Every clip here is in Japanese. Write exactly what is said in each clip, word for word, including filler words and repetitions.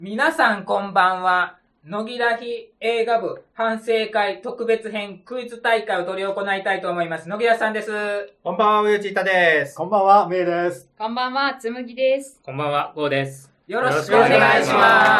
皆さんこんばんは。野木らひ映画部反省会特別編クイズ大会を執り行いたいと思います。野木らさんです。 こんばんは、上内太です。 こんばんは、めいです。 こんばんは、つむぎです。 こんばんは、ゴーです。 よろしくお願いします。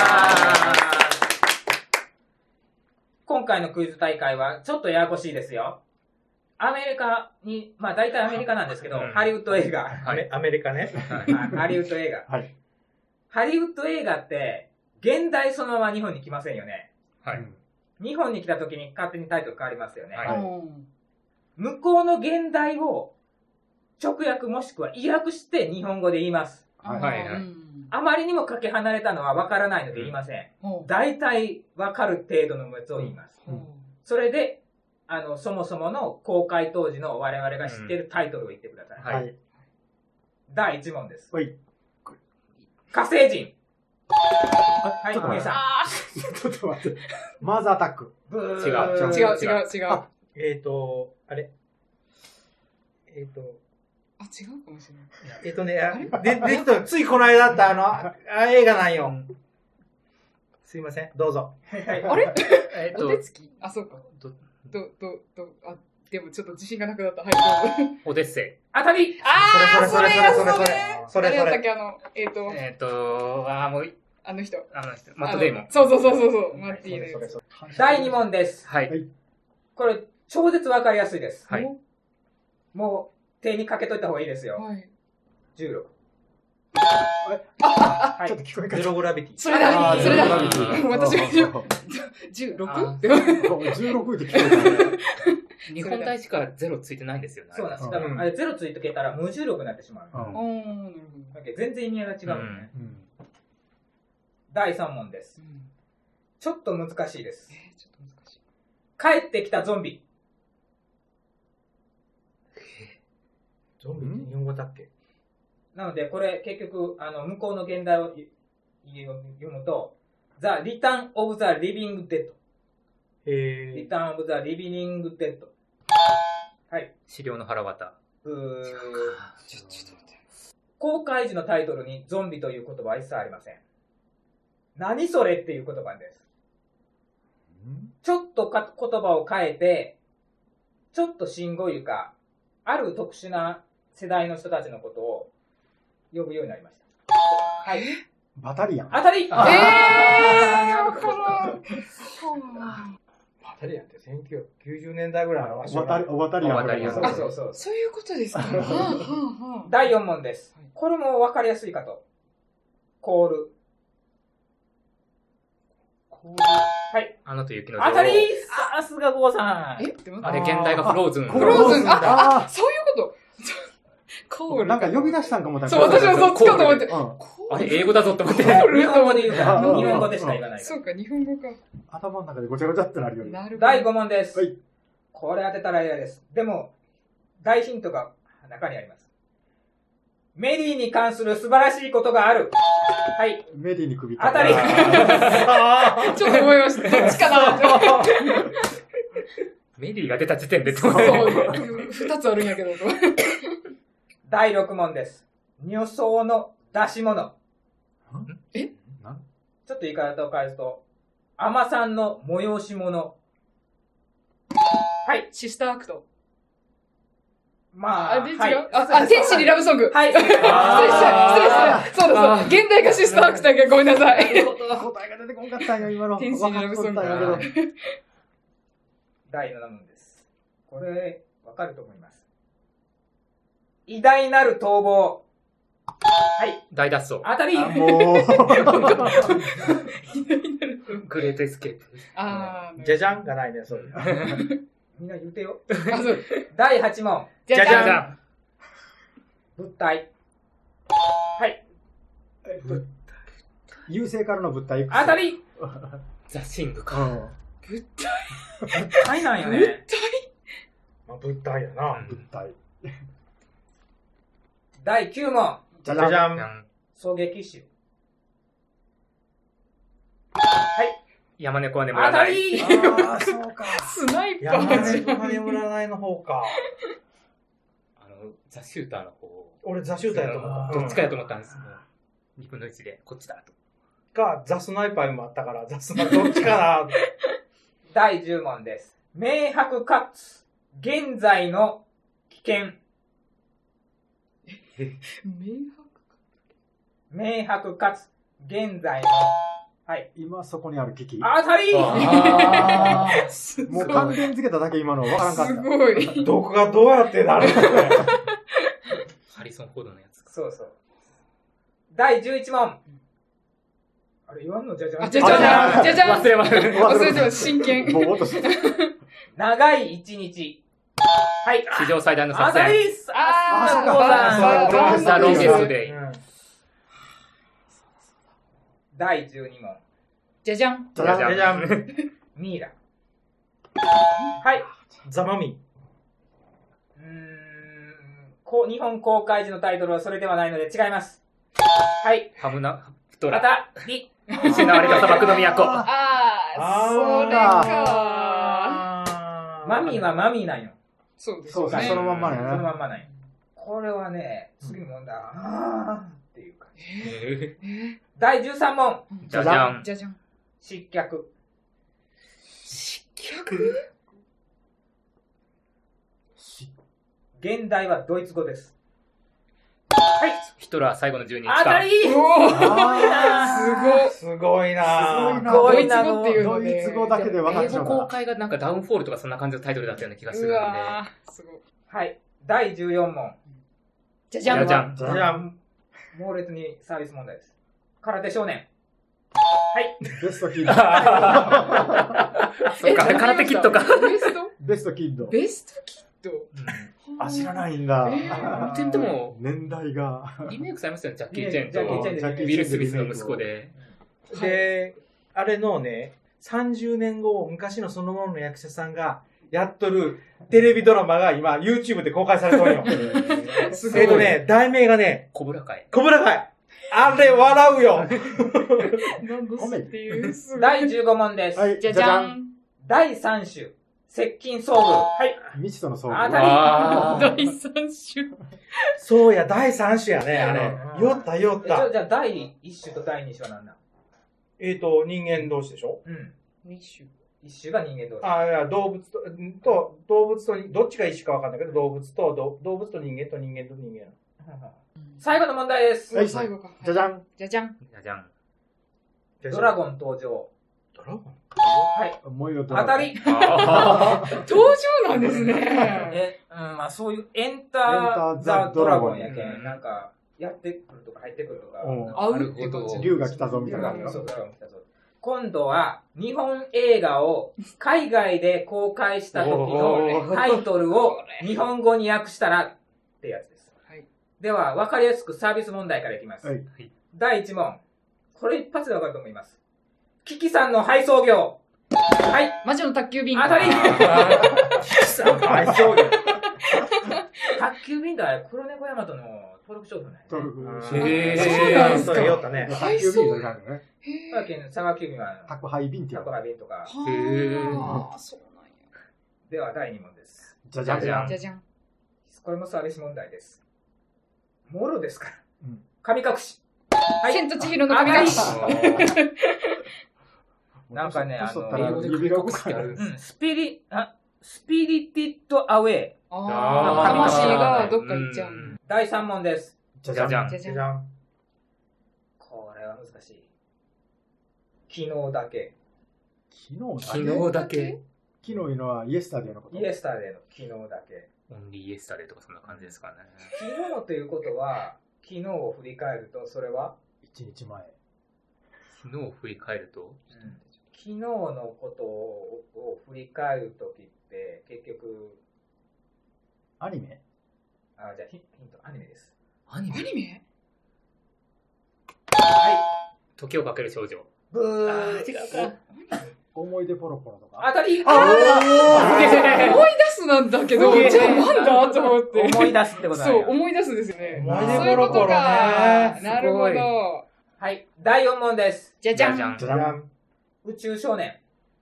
今回のクイズ大会はちょっとややこしいですよ。アメリカに、まあ大体アメリカなんですけど、うん、ハリウッド映画。 はい、アメリカね。 ハリウッド映画。 はい。 ハリウッド映画って、現代そのまま日本に来ませんよね。 はい。 日本に来た時に勝手にタイトル変わりますよね。 はい。 向こうの現代を直訳もしくは意訳して日本語で言います。 はいはい。 あまりにもかけ離れたのは分からないので言いません。大体分かる程度のやつを言います。それで、あの、そもそもの公開当時の我々が知っているタイトルを言ってください。 はい。 だいいち問です。 はい。 火星人。はい、 ちょっと待って。ちょっと待って。マザーアタック。 ブー。 違う、違う、違う、違う。 えっと、あれえっと、 あ、違うかもしれない。 えっとね、で、できた、ついこの間あったあの、あ映画なんよ。すいません、どうぞ。 あれえっと、お手つきあ、そうか。ど、ど、ど、ど、あ、でもちょっと自信がなくなった。はい、どうぞ。 オデッセイ。 当たり。 あー、それや、それ。 それ、 誰だったっけ、あの、えっと。 えっと、あー、もう、 あの人。 あの人。マットデイモン。 そうそうそうそう、マッティーです。 だいに問です。 はい。 これ、超絶わかりやすいです。 はい。 もう、手にかけといた方がいいですよ。 はい。 じゅうろく。 あ、ちょっと聞こえかゼログラビティ。 それだ、それだ。私がじゅうろく？ じゅうろくって聞こえた。日本大使からゼロついてないんですよね。 そうなんです。だからあれゼロついてけたら無重力になってしまう。 ああ、なるほど。全然意味合いが違うのね。だいさん問です。ちょっと難しいです。 ちょっと難しい。 帰ってきたゾンビ。 ゾンビって日本語だっけ？ なので、これ結局、あの、向こうの現代を読むと、The Return of the Living Dead。 へー。 Return of the Living Dead。はい。 資料の腹渡。 うー。公開時のタイトルにゾンビという言葉は一切ありません。何それっていう言葉です。ちょっとか言葉を変えて、ちょっと新語いうか、ある特殊な世代の人たちのことを呼ぶようになりました。はい。 バタリアン。 当たり。えー、 わかる。 バタリアンってせんきゅうひゃくきゅうじゅうねんだいぐらいのバタリアン。バタリアン。 あ、そうそう。 そういうことですか。 だいよん問です。これも分かりやすいかと。コール。はい。 アナと雪の女王。当たり。さすがゴーさん。 えあれ、現代がフローズン。 フローズン。あ、そういうこと。コール。 なんか呼び出したんかもそう、私もそっちかと思って。 あれ、英語だぞって思って。 日本語で言うから。日本語でしか言わない。 そうか、日本語か。 頭の中でごちゃごちゃってなるより。 だいご問です。 はい。 これ当てたら嫌です。でも、大ヒントが中にあります。メリーに関する素晴らしいことがある。はい。 メリーに首当たり。 ちょっと思いました。どっちかなメリーが出た時点でそう、二つあるんやけど。 だいろく問です。女装の出し物。 え？ ちょっと言い方を変えると、海女さんの催し物。はい。 シスターアクト。 まあ、 あ、で、違う。あ、天使にラブソング。 はい。失礼した。失礼した。そうだそう。現代がシスターアクトやけどごめんなさい。 答えが出てこんかったんよ、今の。 天使にラブソング。 だいなな問です。これ、わかると思います。偉大なる逃亡。はい。 大脱走。 当たり。 もう。 グレートエスケープ。 あー。じゃじゃんがないね、それ。 みんな言うてよ。 あ、そう。 だいはち問。 じゃじゃん。 物体。はい。 物体。優勢からの物体。 当たり。 ザ・シングか。 物体。 物体なんよね。 物体まあ、物体やな。 物体。 だいきゅう問。 じゃじゃん。 狙撃手。はい。 山猫は眠らない。 当たり。 ああ、そうか。 スナイパー。 山猫は眠らないの方か。 あの、ザ・シューターの方。 俺ザ・シューターやと思った。 どっちかやと思ったんです。にぶんのいちで、こっちだと。 か、ザスナイパーもあったから、ザスナイパーどっちかな。 だいじゅう問です。明白かつ、現在の危険。明白かつ、現在の、はい。 今そこにある危機。 当たりあーもう関連付けただけ今の分からんかった。 すごい。 どこがどうやってなるのハリソン・フォードのやつか。 そうそう。だいじゅういち問。あれ言わんのじゃじゃん。 あ、じゃじゃじゃん。じゃじゃん。 忘れました。 忘れてます。真剣。 ぼーっとして長い一日。はい。 史上最大の当作戦。 たりっす。 あー、 そうだバーンザ・ロンゲストでデイ。 だいじゅうに問。 じゃじゃん。 じゃじゃんじゃじゃん。 ミイラ。はい。 ザマミ。 うーんこう日本公開時のタイトルはそれではないので違います。はい。 ハムナ、プトまラ。 た、り。 失われた砂漠の都。 あー、それか。 マミーはマミーなんよ。 そうですそうですね。そのまんまそのやな。 まんまなんよ。これはね、次の問題は、あーっていう感じ。 えーだいじゅうさん問。 じゃじゃん。 じゃじゃん。 失脚。 失脚現代はドイツ語です。はい。 ヒトラー最後のじゅうににち間。 当たりうおーあすすごいなすごいなごいな。ドイツ語っていうのドねイツ語だけで分かっ英語公ちゃうから。 開がなんかダウンフォールとかそんな感じのタイトルだったような気がすうるんで。 わー、すごい。 はい。だいじゅうよん問。 じゃじゃん。 じゃじゃん。 じゃじゃん。 猛烈にサービス問題です。空手少年。はい。 ベストキッド。 そっか、空手キットか。 ベストベストキッド。 ベストキッドあ、知らないんだ。 えー見てても、 年代が。 リメイクされましたよね、ジャッキー・チェンジャッキーチェンと、ウィル・スミスの息子で。 で、あれのね、さんじゅうねんご、昔のそのものの役者さんがやっとるテレビドラマが今 YouTube で公開されてるんよ。 すごい。 えっとね、題名がね、 コブラ会。 コブラ会。あれ笑うよ。 なんだっていう。すごいだいじゅうご問です。 はい、 じゃじゃん。 だいさん種。接近遭遇。はい。 未知との遭当遇。 たり。 あ第三種。 そうや、だいさん種やね、あれ。 うん酔った酔ったえちょ。じゃあ、だいいち種とだいに種は何だえっと、人間同士でしょうん。 二種。 いち種が人間同士。 あ、いや、動物と、んと、動物と、どっちが一種かわかんないけど、動物と、ど動物と人間と人間と人間。 最後の問題です。 はい最後か。 じゃじゃん。 じゃじゃん。 じゃじゃん。 ドラゴン登場。 ドラゴンはい。 燃えよド当ラゴンたり。 あ登場なんですね。 え、うん、まあそういうエンタエンター・ーザ・ザドラゴンやけ。 うんんなんか、やってくるとか入ってくるとか。 うんあ、なるほど。 竜が来たぞみたいな。 そうドラゴン来たぞ今度は、日本映画を海外で公開した時のタイトルを日本語に訳したらってやつです。 はい。 では、わかりやすくサービス問題からいきます。 はいだいいち問。これ一発でわかると思います。キキさんの配送業。はい。 魔女の宅急便。 当たりはい、そうよ。 宅急便とあれ、黒猫ヤマトの登録商品なん登やね。 録へーそうなんですかそれ酔ったね。 宅急便とかあるね。 へだけど佐賀急便は、 宅配便っていう宅配便とか。 へーはあ、そうなんや。 では、だいに問です。 じゃじゃんじゃじゃんじゃじゃん。 これもサービス問題です。もろですから。 うん神隠し。はい。 千と千尋の神隠し。 なんかね年取ったら英語で指が動かない。 うん、スピリ、あ、スピリティッドアウェイ。 ああ、 神隠し魂がどっか行っちゃう。 だいさん問です。 じゃじゃん。 じゃじゃじゃん。 じゃん。 これは難しい。昨日だけ。 昨日だ昨日だけ。 昨日いうのはイエスタデーのこと。 イエスタデーの昨日だけ。 オンリーイエスタデーとかそんな感じですかね。 昨日ということは、昨日を振り返ると、それは、 一日前。 昨日を振り返ると、 昨日のことを振り返るときって、結局、 アニメあ、じゃあヒヒント、アニメです。 アニメアニメは時をかける少女。 い。ブー。 あー違うか。 思い出ポロポロとか。 当たり。 ああ思い出すなんだけど、じゃあなんだと思って。 思い出すってことなんそう、 や。 思い出すですね。 思いそういうこと出コロコロか。 ね。 なるほど。 はい。だいよん問です。 じゃじゃん。 じゃじゃんじゃじゃん。 宇宙少年。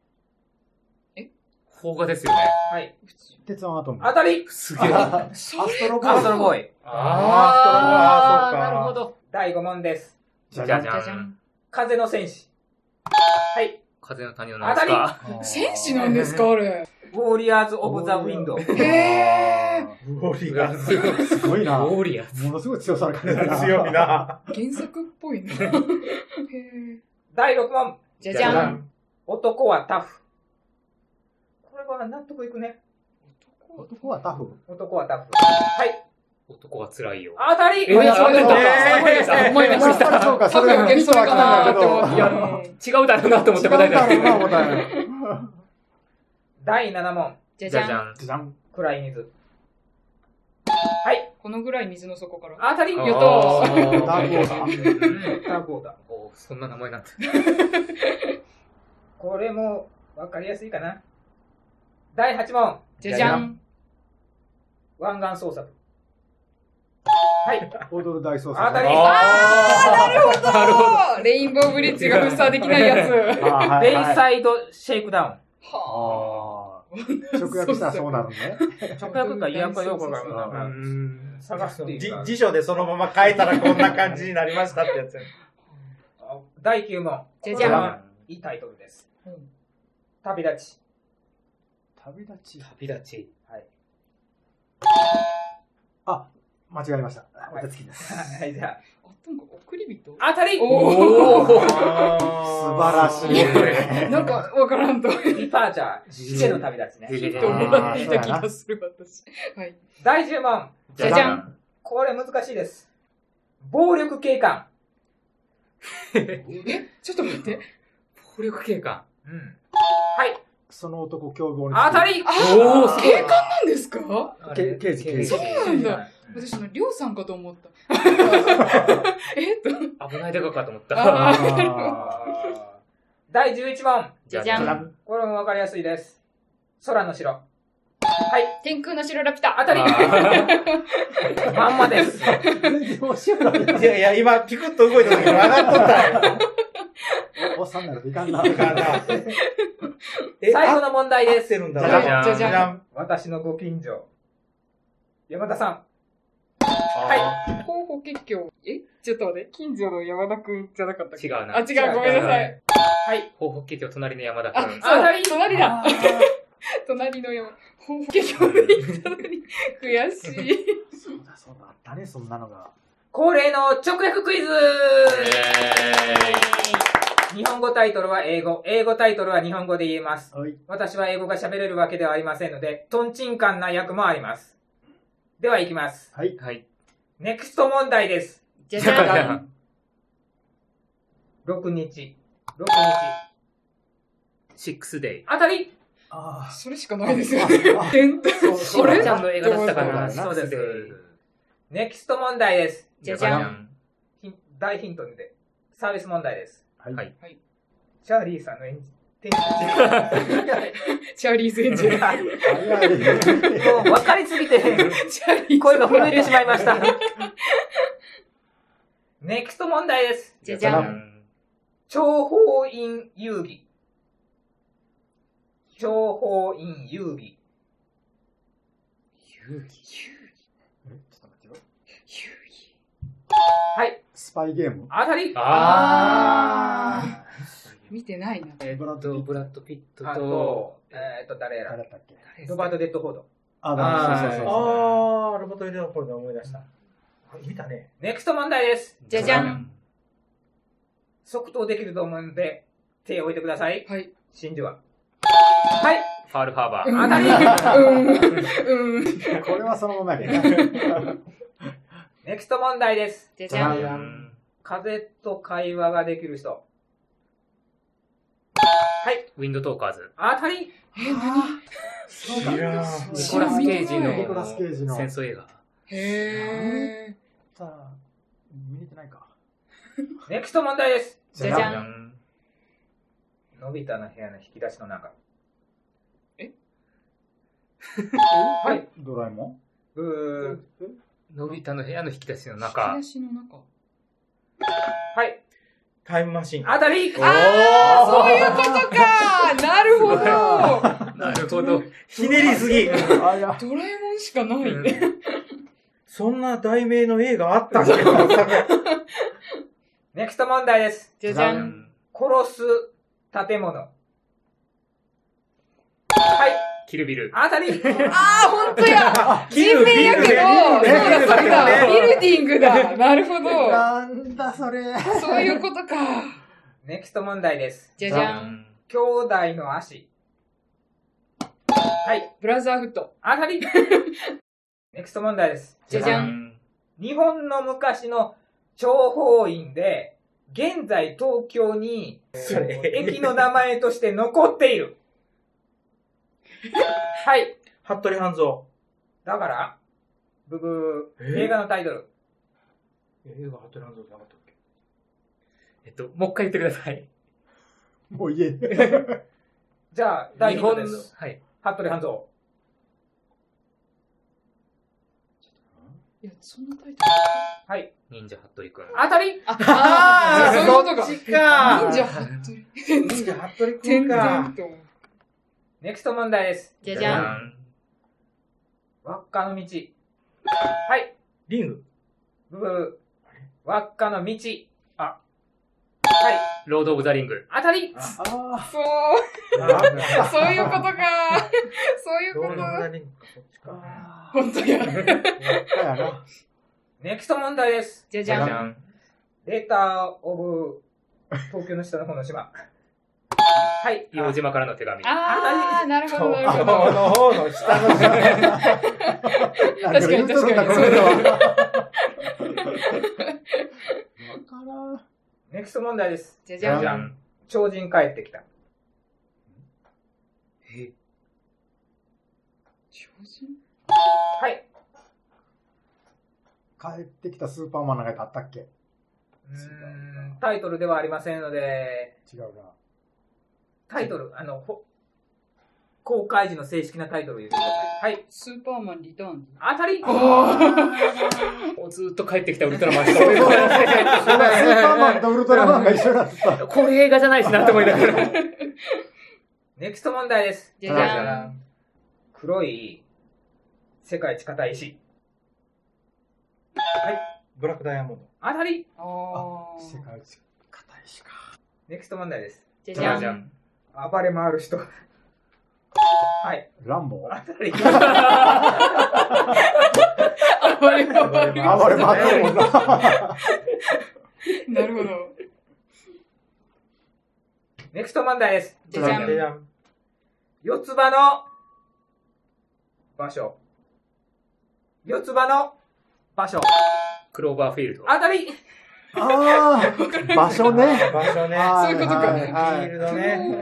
邦画ですよね。 はい。 鉄腕アトム。 当たり。 すげえ。 アストロボアストロボーイ。 ーイ。 あーあー、なるほど。 だいご問です。 じゃじゃん。 じゃじゃん。 じゃじゃん。 風の戦士。はい。 風の谷のなんですか？ 戦士なんですかあれ。 ウォーリアーズ・オブ・ザ・ウィンドウ。 へー。 ウォーリアーズ。 すごいな。 ウォーリアーズ。 ものすごい強さの感じだな。 強いな。 原作っぽいな。へー。 だいろく問。 じゃじゃん。 男はタフ。これは納得いくね。 男はタフ。 男はタフ。はい。 男は辛いよ。 当たり。 えー、当たった。思いました。思いまやっぱりそうか、それがミソは来たんだけど。 いや、違うだろうなと思って答えたんですけど。 だいなな問。 じゃじゃん。 じゃん。 暗い水。はい。 このぐらい水の底から。 当たり。 やったー。 ダークウォーター。 ダークウォーター。 おそんな名前なんだ。 これも分かりやすいかな。だいはち問。 じゃじゃん。 湾岸捜索。はい。 踊る大捜査。 当たり。 あー、なるほど。なるほど。レインボーブリッジが封鎖できないやつ。 ベイサイドシェイクダウン。 はあ。直訳したらそうなるね。 直訳か意訳かよくわからない。探すっていうか。 辞書でそのまま書いたらこんな感じになりましたってやつ。 だいきゅう問。 じゃじゃん。 いいタイトルです。旅立ち。 旅立ち。 旅立ち。 はい。 あ、間違えました。お手つきです。 はい、じゃあ。 あとんか送り人当たり。 おー。 素晴らしい。 なんかわからんと。 ディパーチャー。死での旅立ちね。 ヒントをもらっていた気がする私。はい。 だいじゅう問。 じゃじゃん。 これ難しいです。暴力警官。 え、ちょっと待って。 暴力警官。 うん。はい。 その男凶暴に。 当たり。 おー、警官なんですか？ 刑事、刑事。 そうなんだ。私のりょうさんかと思った。えっと。 危ないデカかと思った。 だいじゅういち問。 じゃじゃん。 これもわかりやすいです。空の城。はい。 天空の城ラピュタ。 当たり。まんまです。 いやいや、今、ピクッと動いた時に上がっとったよ。 おっさんならいかんな。 いかんな。 最後の問題です。 じゃじゃん。じゃじゃん。 私のご近所。山田さん。 はい。候補結局。えちょっと待って。近所の山田くんじゃなかったっけ？ 違うな。 あ、違う。ごめんなさい。 はい。 候補結局隣の山田くあ、 ん。 そうだ。隣だ。隣の山。候補結局に行ったのに。悔しい。 そうだ、そうだ。あったね、そんなのが。 恒例の直訳クイズ。日本語タイトルは英語、英語タイトルは日本語で言えます。はい、私は英語が喋れるわけではありませんので、トンチンカンな訳もあります。では行きます。 はい。 はい。 ネクスト問題です。 じゃじゃん。 ろくにち。ろくにち。シックスデイ。 当たり。 ああ。 それしかないですよね。 それちゃんの映画だったかな。 そうです。ネクスト問題です。 じゃじゃん。 大ヒントで。サービス問題です。 はい。はい。 チャーリーさんのエンジン。 チャーリーズエンジン。 もう分かりすぎて、声が震えてしまいました。ネクスト問題です。 じゃじゃん。 諜報員遊戯。諜報員遊戯。 遊戯え、ちょっと待ってよ。 遊戯。 はい。 スパイゲーム。 当たり。 ああ。見てないな。 えっと、ブラッド・ピットと、えっと、誰やら。 誰だったっけ？ ロバート・デッドフォード。 ああ、そうそうそう。 ああ、ロバート・デッドフォード思い出した。見たね。 ネクスト問題です。 じゃじゃん。 即答できると思うので、手を置いてください。 はい。 真珠は。はい。 ファールハーバー。当たり。 うん。うん。 これはそのままやけど。 ネクスト問題です。 じゃじゃん。 風と会話ができる人。はい。 ウィンドトーカーズ。 当たり。 え、何？ そうだ。 ニコラス・ケイジのニコラス・ケイジの戦争映画。 へー。さあ、見れてないか。 ネクスト問題です。 じゃじゃん。 のび太の部屋の引き出しの中。 え？ はい。 ドラえもん？ うー。 のび太の部屋の引き出しの中。 引き出しの中。 はい。 タイムマシン。 当たり。 ああ、そういうことか。なるほど。 なるほど。 ひねりすぎ。 ドラえもんしかないね。 そんな題名の映画あったっけ？ ネクスト問題です。 じゃじゃ。 うんん。 殺す建物。はい。 キルビル。 当たり。 あー、ほんとや。 キ人名やけど、そうだ、それだ。ビルディングだ。なるほど。 なんだそれ。 そういうことか。 ネクスト問題です。 じゃじゃん。 兄弟の足。はい。 ブラザーフット。 当たり。ネクスト問題です。 じゃじゃん。 日本の昔の諜報員で、現在東京にそれ。 駅の名前として残っている。はい。 服部半蔵。 だから、ブブー、 えー映画のタイトル。 映画服部半蔵じゃなかったっけ？ えっと、もう一回言ってください。 もう言え。 じゃあ、大日本のヒントです。、 はい。 服部半蔵。 いや、そんなタイトはい。 忍者服部くん。 当たり。 ル。あ、そういうことか。 そっちか。 忍者服部。 忍者服部く全然んか。 と思う。 ネクスト問題です。 じゃじゃん。 ん。 輪っかの道。はい。 リング。 ブブー、輪っかの道。あ。はい。 ロード・オブ・ザ・リング。 当たり。 あそう。 あそういうことか。そういうことロード・オブ・ザ・だ。 リングか、そっちか。 あ。 ほんとや。 やっやな。 ネクスト問題です。 じゃじゃん。 ん。 レターオブ、東京の下の方の島。はい。 硫黄島からの手紙。 あー、なるほど、なる顔ほど。 の方の下の下。 確かに確かにこの人は。わからん。 ネクスト問題です。 じゃじゃん。 じゃん。 超人帰ってきた。 え、 超人はい。 帰ってきたスーパーマンなんかあったっけ？ うーんタイトルではありませんので、 違うな。 タイトル、あの、ほ公開時の正式なタイトルを言ってください。はい。 スーパーマンリターンズ。 当たり。 もうずーっと帰ってきたウルトラマンしか思い浮かばない。 スーパーマンとウルトラマンが一緒になってた。 これ映画じゃないしなって思いながら。 ネクスト問題です。 じゃじゃん。 黒い世界一硬い石。 ブラックダイヤモンド。 当たり。 あ世ー。 界一硬いしか。 ネクスト問題です。 じゃじゃん。 じゃん。 暴れ回る人。はい。 ランボー。 当たり。 暴れ回る。 暴れ回ってるもんな。 なるほど。 ネクスト問題です。 じゃじゃん。 じゃじゃん。 四つ葉の場所。四つ葉の場所。 クローバーフィールド。 当たり。 ああ、場所ね。 場所ね。 はいそういうことかはいはいフィールドね。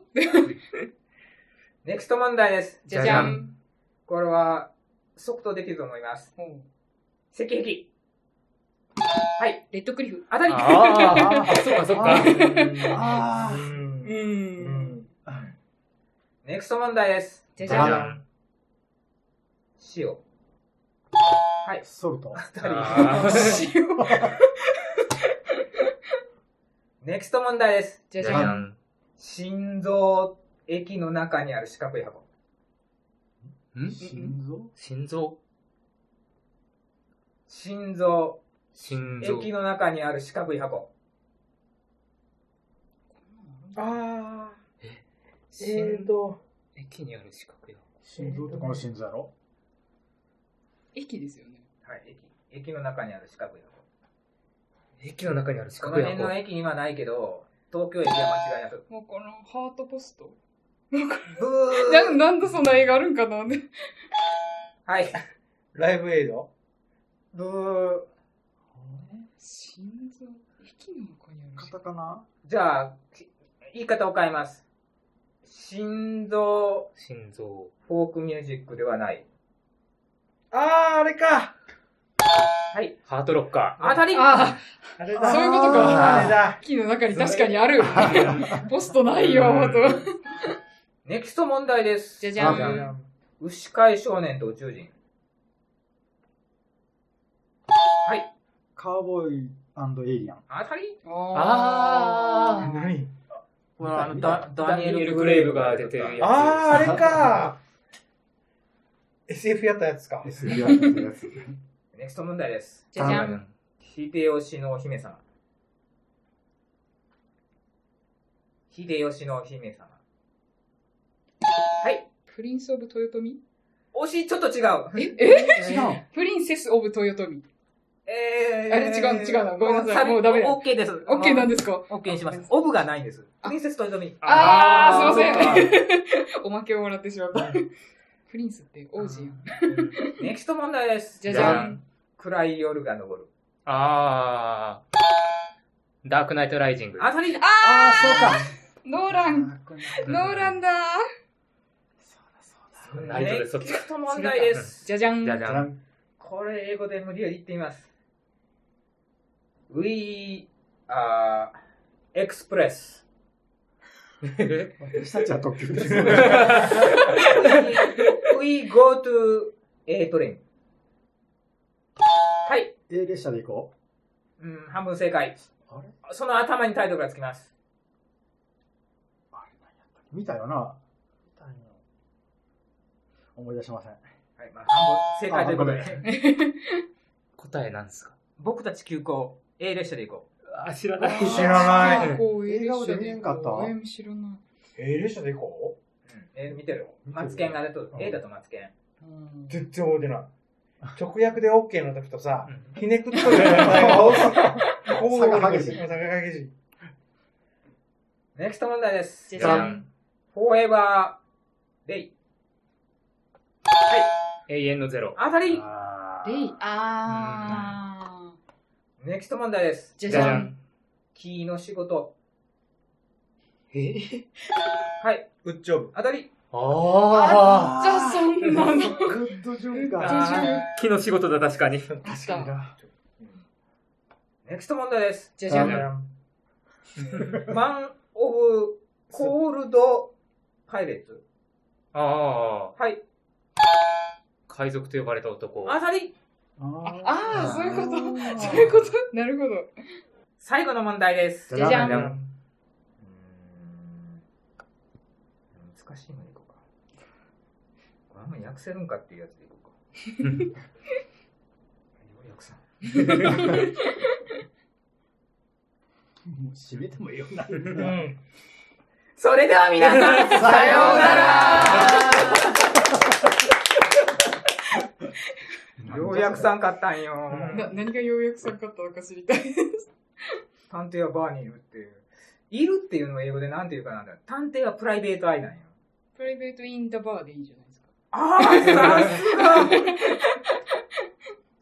ネクスト問題です。 じゃじゃん。 これは即答できると思います。 ほう石壁。はい。 レッドクリフ。 当たり。 ああ、そっかそっか。 ああ、 うん。 う。 うんん。 ネクスト問題です。 じゃじゃん。 じゃん。 塩。はい。 ソルト。 当たり。 あー塩。 ネクスト問題です。 じゃじゃん。 じゃん。 心臓、液の中にある四角い箱。 ん心臓？ 心臓心臓、 心臓。 液の中にある四角い箱。 ああ。 ええーと。 駅にある四角い心臓ってこの心臓やろ？ 駅ですよね。 はい。液、液の中にある四角い箱。 駅の中にある四この角い箱。 辺の駅にはないけど、東京駅は間違いなく。 もうこのハートポスト。 ブなーなんでそんな映画あるんかなはい。 ライブエイド。 ブー心臓、駅の中にあカるタカナ？ じゃあ、言い方を変えます。心臓、 心臓。 フォークミュージックではない。 ああ、あれか。 はい。 ハートロッカ当たり。 ああれだ。 そういうことかあれだ。 駅の中に確かにある。ポストないよ、ほんと。 ネクスト問題です。 じゃじゃんじゃん牛飼い少年と宇宙人。はい。 カウボーイ&エイリアン。 当たり。 あー何これあのダダニエル・グレイブが出てるやつ。 ああ、あれか。エスエフ やったやつか。 エスエフ やってるやつ。 ネクスト問題です。 じゃじゃん。 秀吉のお姫様。 秀吉の姫様。はい。 プリンスオブ豊臣？ 惜しい、ちょっと違う。 ええ違う。 プリンセスオブ豊臣。 えー、 あれ違う、違うな。ごめんなさい。もうダメだ。 オッケーです。 オッケーなんですか？ オッケーにします。オブがないんです。プリンセス豊臣。 あー、すいまあーせん。おまけをもらってしまった。プリンスって王子やん。 ネクスト問題です。 じゃじゃん。 暗い夜が昇る。 あー。ダークナイトライジング。 あたり。 ああ、そうか。 ノーラン。ノーランだ。 ナイトでそっちネクスト問題です。 じゃじゃん。 じゃじゃん。 これ英語で無理やり言ってみます。We are express. 私たちは特急です。 We go to A トレイン。はい。 A 列車で行こうん、半分正解。 う。あれその頭にタイトルがつきます。 あれ何やったっけ見たよな。見たよ。思い出しません。 はい、まあ、半分正解ということで。 答えなんですか？ 僕たち急行 A 列車で行こう。 あ、知らない。 知らない。 こう映画で見えんかったあやみ知らない。 えー、列車で行こうん、えー、見てる。マツケンが出とる。 うん A だとマツケン。 う全然覚えてない。直訳で OK の時とさう、 ひねくっとる状態が多すぎてこう差が激しい差が激しい。 ネクスト問題です。 じゃじゃん。 Forever Day。 永遠のゼロ。 あたり。 あレイ。あネクスト問題です。 ー。じゃじゃん。 キーの仕事。 えはい。 グッジョブ。 あたり。 あじゃあそんなの。 ーグッドジョブか。 ー。木の仕事だ、確かに。 確かにな。 ネクスト問題です。 じゃじゃん。 マン・オブ・コールド・パイレーツ。 ああ。 はい。 海賊と呼ばれた男。 あたり。 あああ、そういうこと。 ーそういうこと。なるほど。 最後の問題です。 じゃじゃん。 うーん難しいのでいこうか。これあんまり訳せるんかっていうやつでいこうか。ようやくさん。 もう閉めてもいいよな。 うん。 それでは皆さん、さようなら。ようやくさんかったんよ。 な、何がようやくさんかったのか知りたいです。 探偵はバーにいるっていう。いるっていうのは英語でなんていうかなんだ。探偵はプライベートアイなんよ。 プライベートインダバーでいいじゃないですか。 ああ、さすが